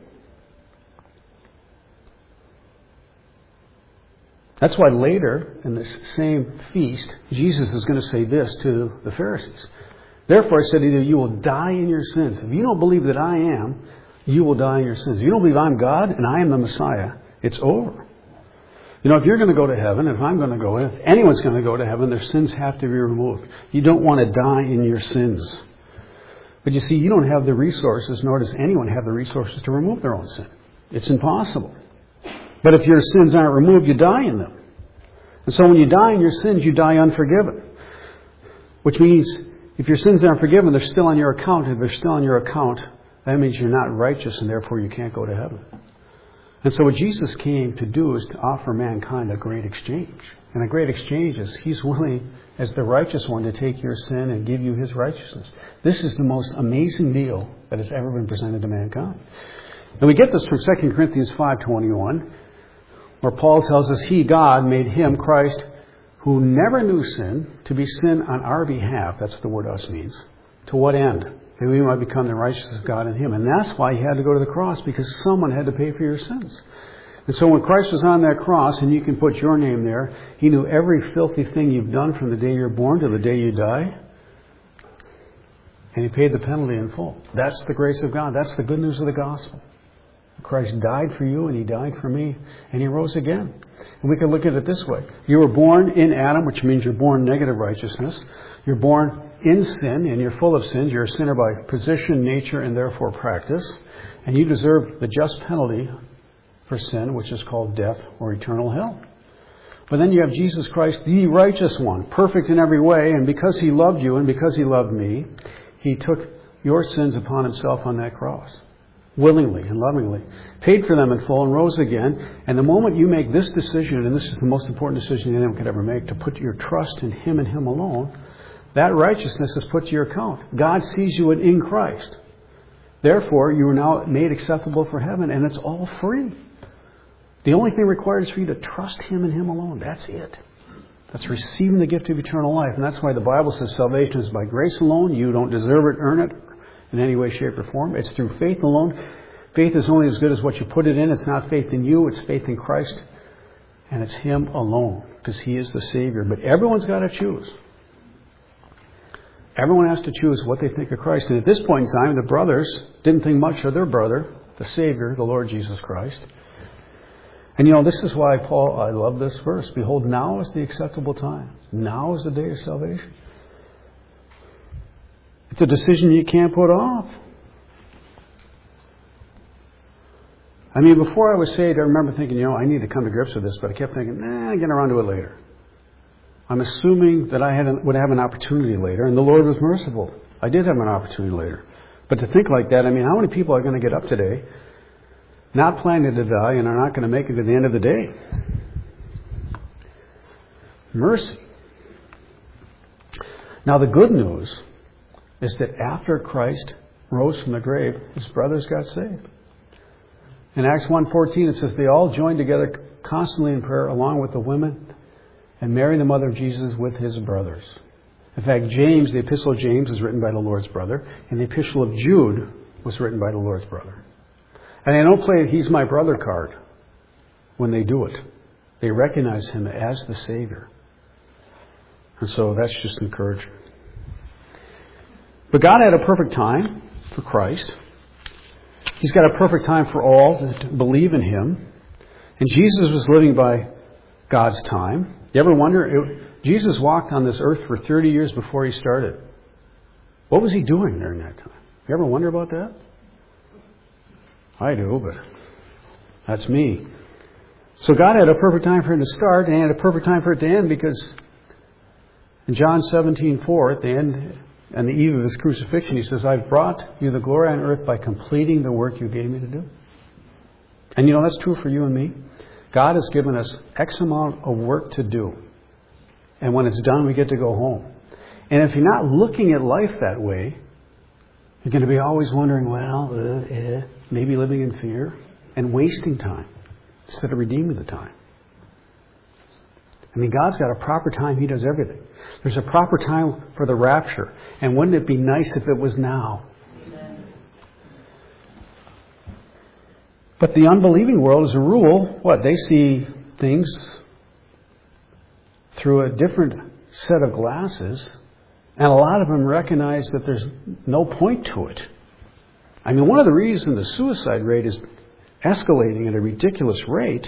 Speaker 1: That's why later in this same feast, Jesus is going to say this to the Pharisees. Therefore I said to you, you will die in your sins. If you don't believe that I am, you will die in your sins. If you don't believe I'm God and I am the Messiah, it's over. You know, if you're going to go to heaven, if I'm going to go, if anyone's going to go to heaven, their sins have to be removed. You don't want to die in your sins. But you see, you don't have the resources, nor does anyone have the resources to remove their own sin. It's impossible. But if your sins aren't removed, you die in them. And so when you die in your sins, you die unforgiven. Which means if your sins aren't forgiven, they're still on your account. If they're still on your account, that means you're not righteous and therefore you can't go to heaven. And so what Jesus came to do is to offer mankind a great exchange. And a great exchange is He's willing, as the righteous one, to take your sin and give you His righteousness. This is the most amazing deal that has ever been presented to mankind. And we get this from Second Corinthians five twenty-one, where Paul tells us He, God, made Him, Christ, who never knew sin, to be sin on our behalf. That's what the word us means. To what end? That we might become the righteousness of God in Him. And that's why He had to go to the cross, because someone had to pay for your sins. And so when Christ was on that cross, and you can put your name there, He knew every filthy thing you've done from the day you're born to the day you die. And He paid the penalty in full. That's the grace of God. That's the good news of the gospel. Christ died for you, and He died for me, and He rose again. And we can look at it this way. You were born in Adam, which means you're born negative righteousness. You're born in sin, and you're full of sins. You're a sinner by position, nature, and therefore practice. And you deserve the just penalty for sin, which is called death or eternal hell. But then you have Jesus Christ, the righteous one, perfect in every way. And because He loved you and because He loved me, He took your sins upon Himself on that cross. Willingly and lovingly. Paid for them in full and rose again. And the moment you make this decision, and this is the most important decision anyone could ever make, to put your trust in Him and Him alone, that righteousness is put to your account. God sees you in Christ. Therefore, you are now made acceptable for heaven, and it's all free. The only thing required is for you to trust Him and Him alone. That's it. That's receiving the gift of eternal life. And that's why the Bible says salvation is by grace alone. You don't deserve it, earn it in any way, shape, or form. It's through faith alone. Faith is only as good as what you put it in. It's not faith in you. It's faith in Christ. And it's Him alone, because He is the Savior. But everyone's got to choose. Everyone has to choose what they think of Christ. And at this point in time, the brothers didn't think much of their brother, the Savior, the Lord Jesus Christ. And you know, this is why Paul, I love this verse. Behold, now is the acceptable time. Now is the day of salvation. It's a decision you can't put off. I mean, before I was saved, I remember thinking, you know, I need to come to grips with this, but I kept thinking, nah, I'll get around to it later. I'm assuming that I had a, would have an opportunity later, and the Lord was merciful. I did have an opportunity later. But to think like that, I mean, how many people are going to get up today, not planning to die, and are not going to make it to the end of the day? Mercy. Now, the good news is that after Christ rose from the grave, his brothers got saved. In Acts one fourteen, it says, they all joined together constantly in prayer along with the women and Mary, the mother of Jesus, with his brothers. In fact, James, the epistle of James, is written by the Lord's brother, and the epistle of Jude was written by the Lord's brother. And they don't play he's my brother card when they do it. They recognize him as the Savior. And so that's just encouraging. But God had a perfect time for Christ. He's got a perfect time for all to believe in him. And Jesus was living by God's time. You ever wonder, it, Jesus walked on this earth for thirty years before he started. What was he doing during that time? You ever wonder about that? I do, but that's me. So God had a perfect time for him to start, and he had a perfect time for it to end, because in John seventeen four, at the end, on the eve of his crucifixion, he says, I've brought you the glory on earth by completing the work you gave me to do. And you know, that's true for you and me. God has given us X amount of work to do. And when it's done, we get to go home. And if you're not looking at life that way, you're going to be always wondering, well, uh, eh, maybe living in fear and wasting time instead of redeeming the time. I mean, God's got a proper time. He does everything. There's a proper time for the rapture. And wouldn't it be nice if it was now? Amen. But the unbelieving world, as a rule, what? They see things through a different set of glasses. And a lot of them recognize that there's no point to it. I mean, one of the reasons the suicide rate is escalating at a ridiculous rate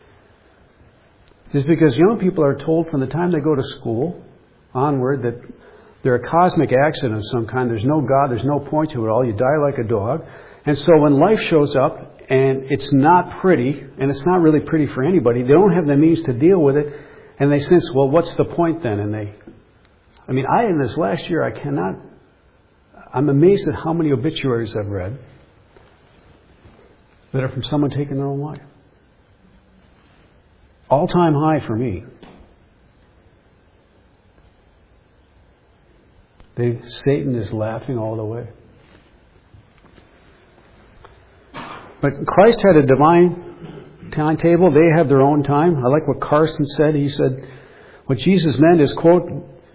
Speaker 1: is because young people are told from the time they go to school onward that they're a cosmic accident of some kind. There's no God. There's no point to it all. You die like a dog. And so when life shows up and it's not pretty, and it's not really pretty for anybody, they don't have the means to deal with it, and they sense, well, what's the point then? And they, I mean, I, in this last year, I cannot, I'm amazed at how many obituaries I've read that are from someone taking their own life. All-time high for me. They, Satan is laughing all the way. But Christ had a divine timetable. They had their own time. I like what Carson said. He said, what Jesus meant is, quote,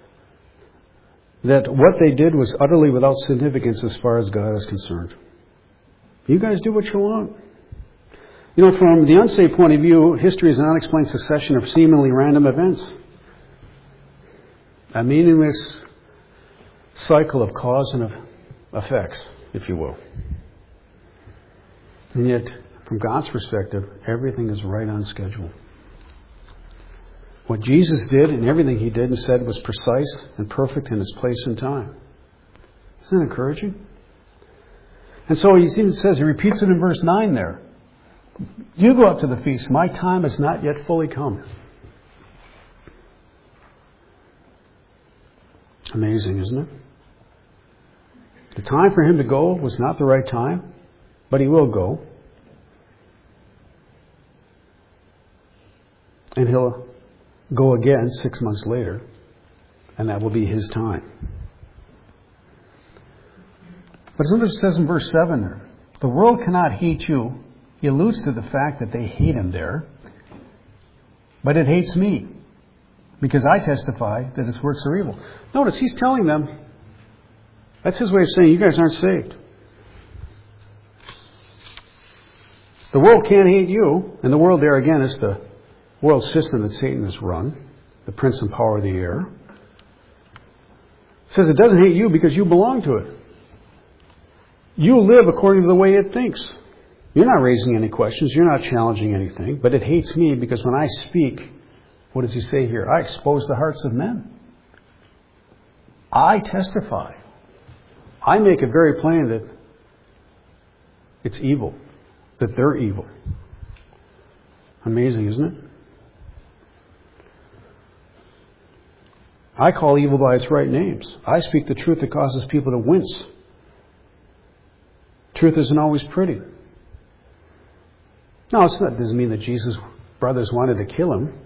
Speaker 1: that what they did was utterly without significance as far as God is concerned. You guys do what you want. You know, from the unsaved point of view, history is an unexplained succession of seemingly random events. A meaningless cycle of cause and of effects, if you will. And yet, from God's perspective, everything is right on schedule. What Jesus did and everything he did and said was precise and perfect in its place and time. Isn't that encouraging? And so he even says, he repeats it in verse nine there. You go up to the feast. My time has not yet fully come. Amazing, isn't it? The time for him to go was not the right time, but he will go. And he'll go again six months later, and that will be his time. But sometimes it says in verse seven there, the world cannot hate you. He alludes to the fact that they hate him there. But it hates me, because I testify that its works are evil. Notice, he's telling them, that's his way of saying, you guys aren't saved. The world can't hate you. And the world there, again, is the world system that Satan has run, the prince and power of the air. It says it doesn't hate you because you belong to it. You live according to the way it thinks. You're not raising any questions. You're not challenging anything. But it hates me because when I speak, what does he say here? I expose the hearts of men. I testify. I make it very plain that it's evil. that they're evil. Amazing, isn't it? I call evil by its right names. I speak the truth that causes people to wince. Truth isn't always pretty. No, it's not, it doesn't mean that Jesus' brothers wanted to kill him.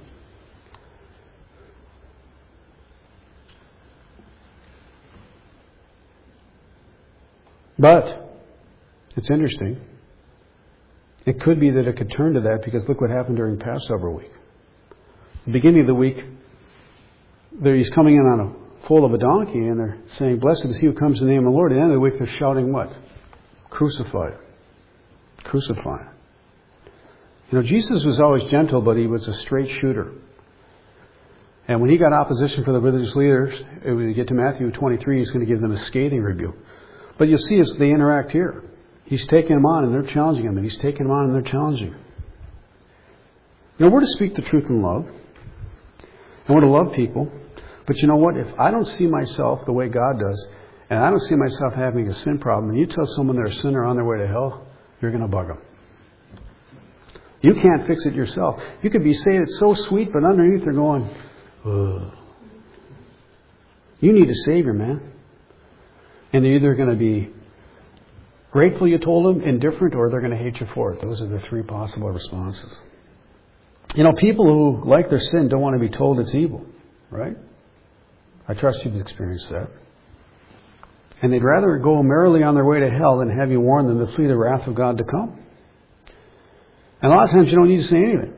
Speaker 1: But it's interesting. It could be that it could turn to that, because look what happened during Passover week. The beginning of the week, there he's coming in on a foal of a donkey, and they're saying, "Blessed is he who comes in the name of the Lord." At the end of the week, they're shouting what? Crucify. Crucify. You know, Jesus was always gentle, but he was a straight shooter. And when he got opposition from the religious leaders, when we get to Matthew twenty-three, he's going to give them a scathing rebuke. But you'll see as they interact here, he's taking them on and they're challenging him, and he's taking them on and they're challenging him. You know, we're to speak the truth in love, and we're to love people. But you know what? If I don't see myself the way God does, and I don't see myself having a sin problem, and you tell someone they're a sinner on their way to hell, you're going to bug them. You can't fix it yourself. You could be saying it's so sweet, but underneath they're going, ugh. You need a Savior, man. And they're either going to be grateful you told them, indifferent, or they're going to hate you for it. Those are the three possible responses. You know, people who like their sin don't want to be told it's evil, right? I trust you've experienced that. And they'd rather go merrily on their way to hell than have you warn them to flee the wrath of God to come. And a lot of times you don't need to say anything.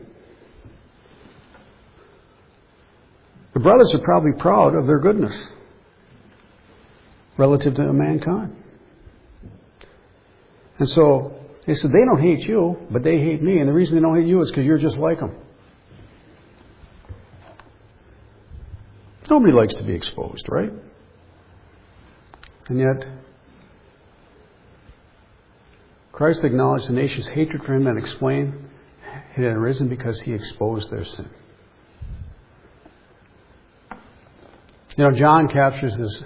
Speaker 1: The brothers are probably proud of their goodness relative to mankind. And so they said, they don't hate you, but they hate me. And the reason they don't hate you is because you're just like them. Nobody likes to be exposed, right? And yet, Christ acknowledged the nation's hatred for him and explained it had arisen because he exposed their sin. You know, John captures this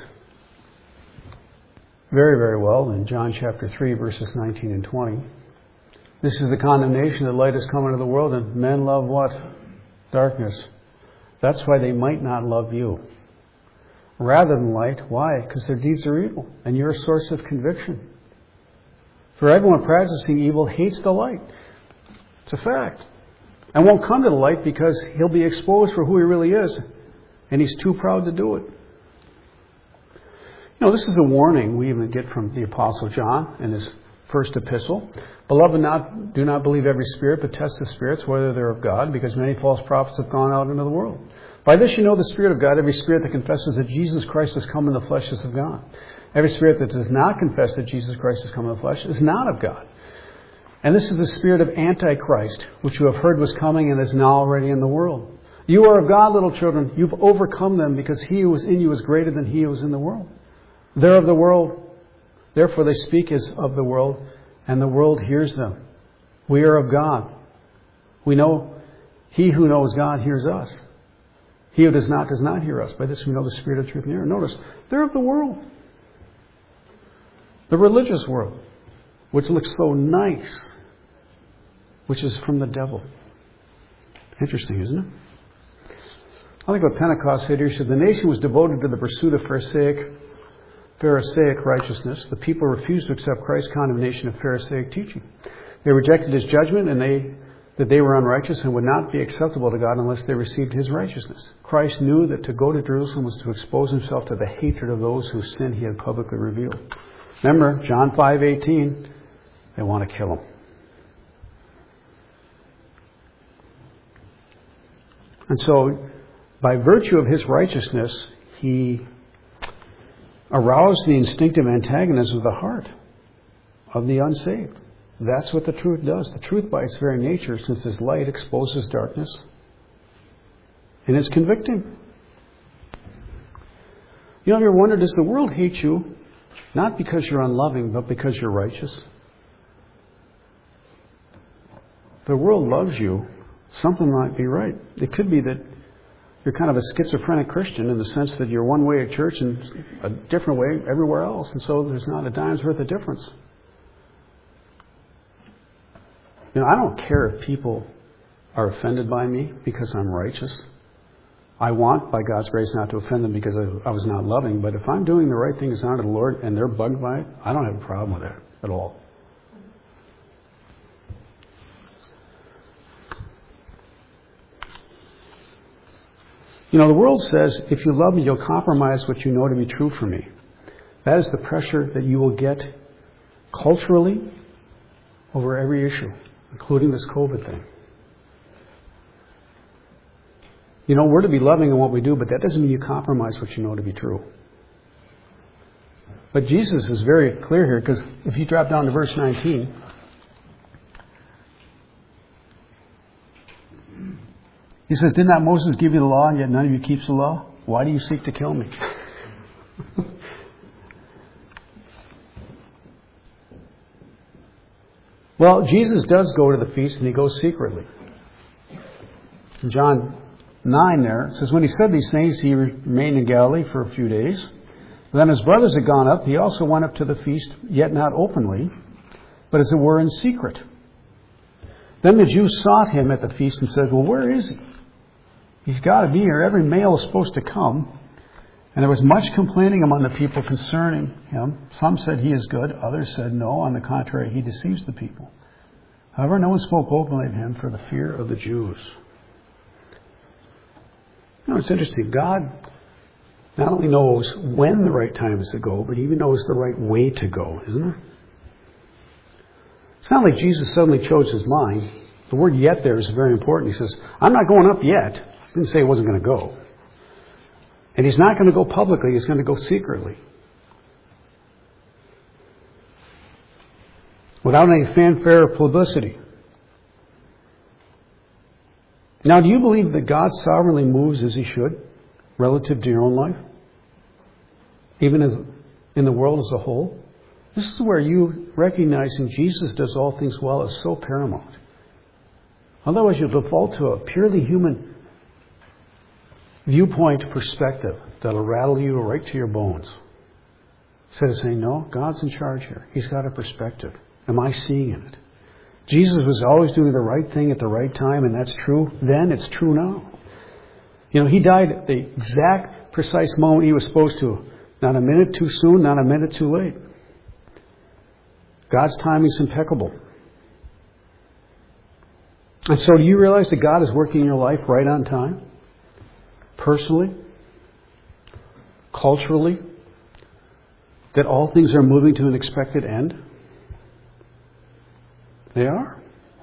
Speaker 1: very, very well in John chapter three, verses nineteen and twenty. This is the condemnation that light has come into the world, and men love what? Darkness. That's why they might not love you rather than light. Why? Because their deeds are evil, and you're a source of conviction. For everyone practicing evil hates the light. It's a fact. And won't come to the light because he'll be exposed for who he really is, and he's too proud to do it. You know, this is a warning we even get from the Apostle John in his first epistle. Beloved, not, do not believe every spirit, but test the spirits, whether they're of God, because many false prophets have gone out into the world. By this you know the Spirit of God. Every spirit that confesses that Jesus Christ has come in the flesh is of God. Every spirit that does not confess that Jesus Christ has come in the flesh is not of God. And this is the spirit of Antichrist, which you have heard was coming and is now already in the world. You are of God, little children. You've overcome them, because he who is in you is greater than he who is in the world. They're of the world. Therefore they speak as of the world, and the world hears them. We are of God. We know he who knows God hears us. He who does not does not hear us. By this we know the spirit of truth and error. Notice, they're of the world. The religious world, which looks so nice, which is from the devil. Interesting, isn't it? I think what Pentecost said here, said the nation was devoted to the pursuit of Pharisaic, Pharisaic righteousness. The people refused to accept Christ's condemnation of Pharisaic teaching. They rejected his judgment, and they that they were unrighteous and would not be acceptable to God unless they received his righteousness. Christ knew that to go to Jerusalem was to expose himself to the hatred of those whose sin he had publicly revealed. Remember, John five eighteen, they want to kill him. And so, by virtue of his righteousness, he aroused the instinctive antagonism of the heart of the unsaved. That's what the truth does. The truth, by its very nature, since it's light, exposes darkness. And it's convicting. You know, have you ever wondered, does the world hate you not because you're unloving, but because you're righteous? The world loves you. Something might be right. It could be that you're kind of a schizophrenic Christian in the sense that you're one way at church and a different way everywhere else. And so there's not a dime's worth of difference. You know, I don't care if people are offended by me because I'm righteous. I want, by God's grace, not to offend them because I, I was not loving. But if I'm doing the right thing as honor to the Lord and they're bugged by it, I don't have a problem with that at all. You know, the world says, if you love me, you'll compromise what you know to be true for me. That is the pressure that you will get culturally over every issue, including this COVID thing. You know, we're to be loving in what we do, but that doesn't mean you compromise what you know to be true. But Jesus is very clear here, because if you drop down to verse nineteen, he says, did not Moses give you the law, and yet none of you keeps the law? Why do you seek to kill me? Well, Jesus does go to the feast, and he goes secretly. In John nine there, it says, when he said these things, he remained in Galilee for a few days. Then his brothers had gone up. He also went up to the feast, yet not openly, but as it were in secret. Then the Jews sought him at the feast and said, well, where is he? He's got to be here. Every male is supposed to come. And there was much complaining among the people concerning him. Some said he is good. Others said no. On the contrary, he deceives the people. However, no one spoke openly to him for the fear of the Jews. You know, it's interesting. God not only knows when the right time is to go, but he even knows the right way to go, isn't it? It's not like Jesus suddenly chose his mind. The word yet there is very important. He says, I'm not going up yet. He didn't say he wasn't going to go. And he's not going to go publicly. He's going to go secretly. Without any fanfare or publicity. Now, do you believe that God sovereignly moves as he should relative to your own life? Even as in the world as a whole? This is where you recognizing Jesus does all things well is so paramount. Otherwise, you'll default to a purely human viewpoint perspective that'll rattle you right to your bones. Instead of saying, no, God's in charge here. He's got a perspective. Am I seeing in it? Jesus was always doing the right thing at the right time, and that's true then, it's true now. You know, he died at the exact precise moment he was supposed to. Not a minute too soon, not a minute too late. God's timing is impeccable. And so do you realize that God is working in your life right on time? Personally? Culturally? That all things are moving to an expected end? They are.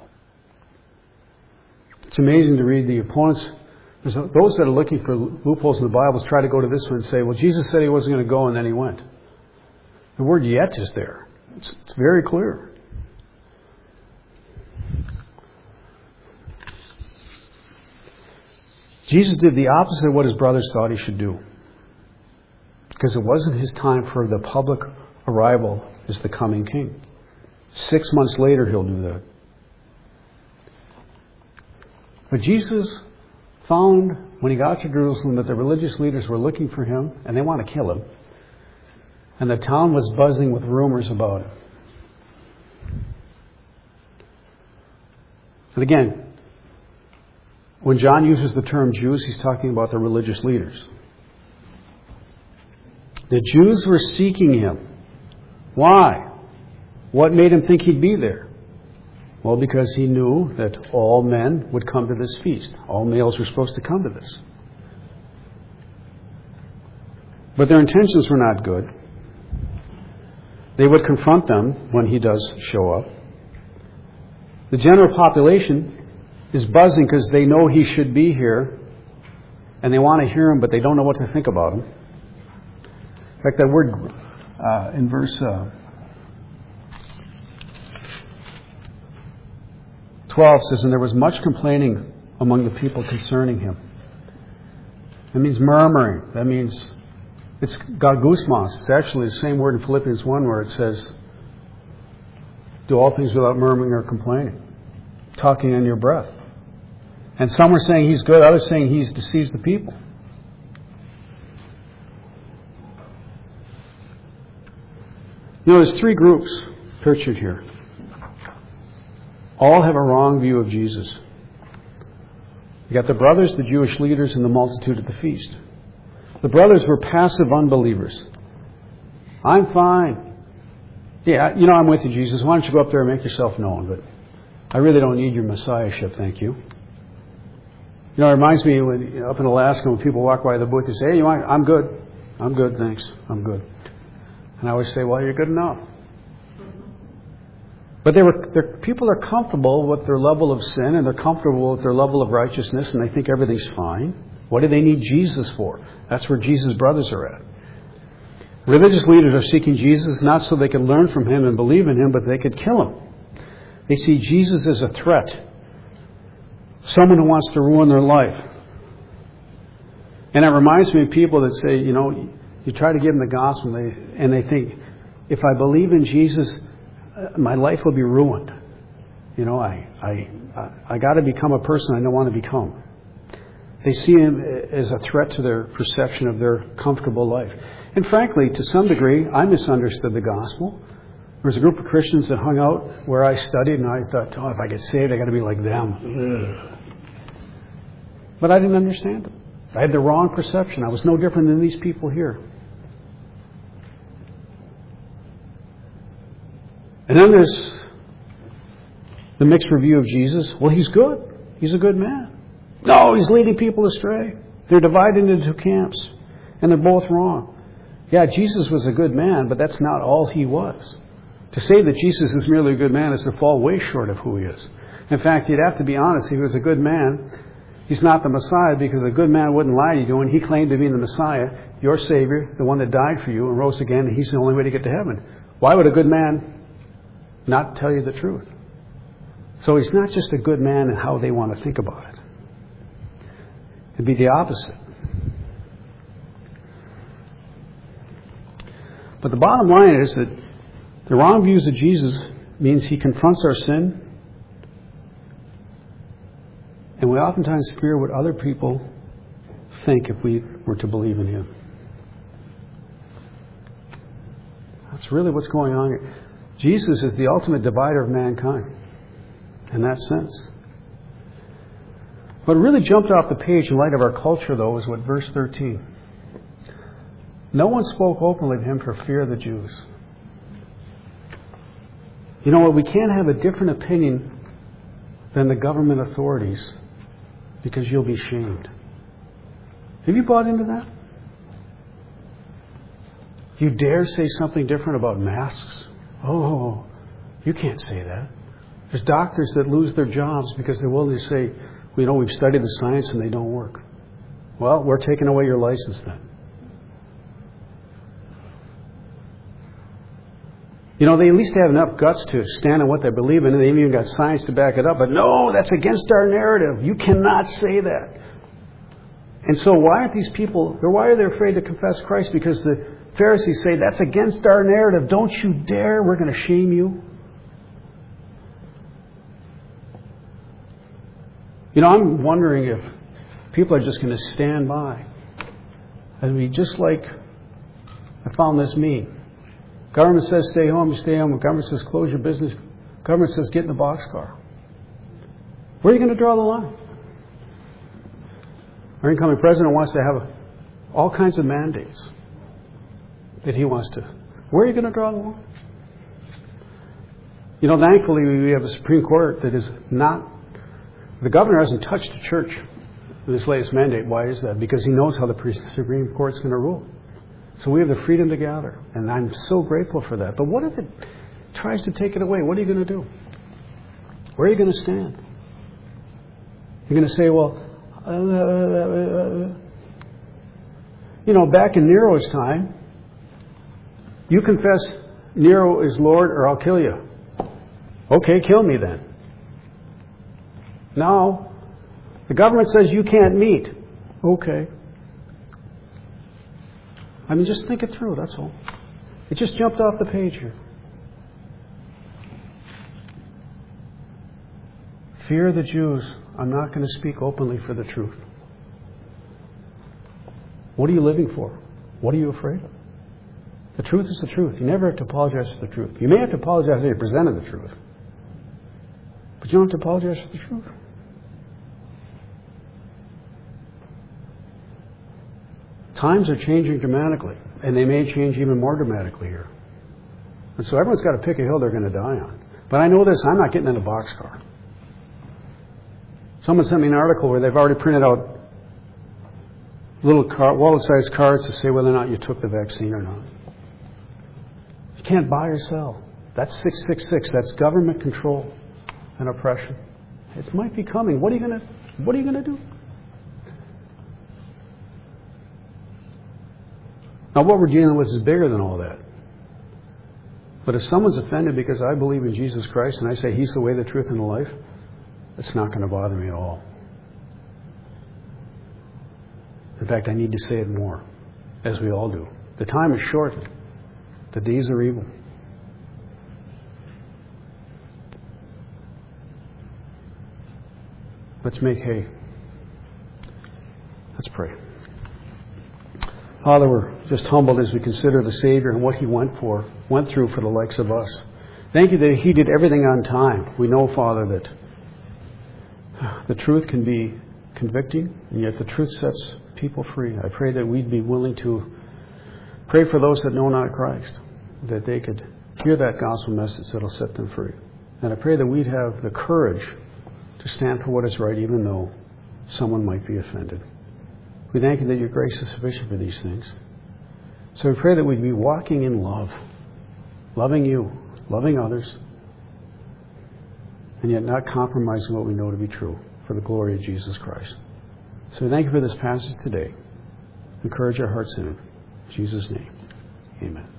Speaker 1: It's amazing to read the opponents. There's those that are looking for loopholes in the Bible try to go to this one and say, well, Jesus said he wasn't going to go and then he went. The word yet is there. It's, it's very clear. Jesus did the opposite of what his brothers thought he should do. Because it wasn't his time for the public arrival as the coming king. Six months later, he'll do that. But Jesus found, when he got to Jerusalem, that the religious leaders were looking for him, and they want to kill him. And the town was buzzing with rumors about him. And again, when John uses the term Jews, he's talking about the religious leaders. The Jews were seeking him. Why? What made him think he'd be there? Well, because he knew that all men would come to this feast. All males were supposed to come to this. But their intentions were not good. They would confront them when he does show up. The general population is buzzing because they know he should be here and they want to hear him, but they don't know what to think about him. In fact, that word uh, in verse uh, twelve says, and there was much complaining among the people concerning him. That means murmuring. That means it's gagusmos. It's actually the same word in Philippians one where it says, do all things without murmuring or complaining. Talking on your breath. And some were saying he's good, others saying he deceives the people. You know, there's three groups pictured here. all have a wrong view of Jesus. You got the brothers, the Jewish leaders, and the multitude at the feast. The brothers were passive unbelievers. I'm fine. Yeah, you know, I'm with you, Jesus. Why don't you go up there and make yourself known? But I really don't need your messiahship, thank you. You know, it reminds me when, you know, up in Alaska when people walk by the booth, they say, hey, you want, I'm good. I'm good, thanks. I'm good. And I always say, well, you're good enough. But they were, they're, people are comfortable with their level of sin, and they're comfortable with their level of righteousness, and they think everything's fine. What do they need Jesus for? That's where Jesus' brothers are at. Religious leaders are seeking Jesus not so they can learn from him and believe in him, but they could kill him. They see Jesus as a threat, someone who wants to ruin their life. And it reminds me of people that say, you know, you try to give them the gospel, and they, and they think, if I believe in Jesus, my life will be ruined. You know, I I I, I got to become a person I don't want to become. They see him as a threat to their perception of their comfortable life. And frankly, to some degree, I misunderstood the gospel. There was a group of Christians that hung out where I studied, and I thought, oh, if I get saved, I got to be like them. Ugh. But I didn't understand it. I had the wrong perception. I was no different than these people here. And then there's the mixed review of Jesus. Well, he's good. He's a good man. No, he's leading people astray. They're divided into two camps, and they're both wrong. Yeah, Jesus was a good man, but that's not all he was. To say that Jesus is merely a good man is to fall way short of who he is. In fact, you'd have to be honest. If he was a good man, he's not the Messiah, because a good man wouldn't lie to you when he claimed to be the Messiah, your Savior, the one that died for you and rose again, and he's the only way to get to heaven. Why would a good man not tell you the truth? So he's not just a good man in how they want to think about it. It'd be the opposite. But the bottom line is that the wrong views of Jesus means he confronts our sin, and we oftentimes fear what other people think if we were to believe in him. That's really what's going on here. Jesus is the ultimate divider of mankind in that sense. What really jumped off the page in light of our culture, though, is what verse thirteen. No one spoke openly to him for fear of the Jews. You know what? We can't have a different opinion than the government authorities because you'll be shamed. Have you bought into that? You dare say something different about masks? Oh, you can't say that. There's doctors that lose their jobs because they're willing to say, well, you know, we've studied the science and they don't work. Well, we're taking away your license then. You know, they at least have enough guts to stand on what they believe in, and they've even got science to back it up. But no, that's against our narrative. You cannot say that. And so why aren't these people, or why are they afraid to confess Christ? Because the Pharisees say, that's against our narrative. Don't you dare. We're going to shame you. You know, I'm wondering if people are just going to stand by and be just like I found this meme. Government says stay home, you stay home. Government says close your business. Government says get in the boxcar. Where are you going to draw the line? Our incoming president wants to have all kinds of mandates that he wants to. Where are you going to draw the line? You know, thankfully we have a Supreme Court that is not. The governor hasn't touched the church with this latest mandate. Why is that? Because he knows how the Supreme Court's going to rule. So we have the freedom to gather, and I'm so grateful for that. But what if it tries to take it away? What are you going to do? Where are you going to stand? You're going to say, well, uh, uh, uh, you know, back in Nero's time, you confess Nero is Lord or I'll kill you. Okay, kill me then. Now, the government says you can't meet. Okay. I mean, just think it through, that's all. It just jumped off the page here. Fear the Jews. I'm not going to speak openly for the truth. What are you living for? What are you afraid of? The truth is the truth. You never have to apologize for the truth. You may have to apologize if you presented the truth. But You don't have to apologize for the truth. Times are changing dramatically, and they may change even more dramatically here. And so everyone's got to pick a hill they're going to die on. But I know this, I'm not getting in a boxcar. Someone sent me an article where they've already printed out little car, wallet-sized cards to say whether or not you took the vaccine or not. You can't buy or sell. That's six six six. That's government control and oppression. It might be coming. What are you going to, what are you going to do? Now, what we're dealing with is bigger than all that. But if someone's offended because I believe in Jesus Christ and I say He's the way, the truth, and the life, it's not going to bother me at all. In fact, I need to say it more, as we all do. The time is short. The days are evil. Let's make hay. Let's pray. Father, we're just humbled as we consider the Savior and what He went for, went through for the likes of us. Thank you that He did everything on time. We know, Father, that the truth can be convicting, and yet the truth sets people free. I pray that we'd be willing to pray for those that know not Christ, that they could hear that gospel message that will set them free. And I pray that we'd have the courage to stand for what is right, even though someone might be offended. We thank you that your grace is sufficient for these things. So we pray that we'd be walking in love, loving you, loving others, and yet not compromising what we know to be true for the glory of Jesus Christ. So thank you for this passage today. Encourage our hearts in it. In Jesus' name, amen.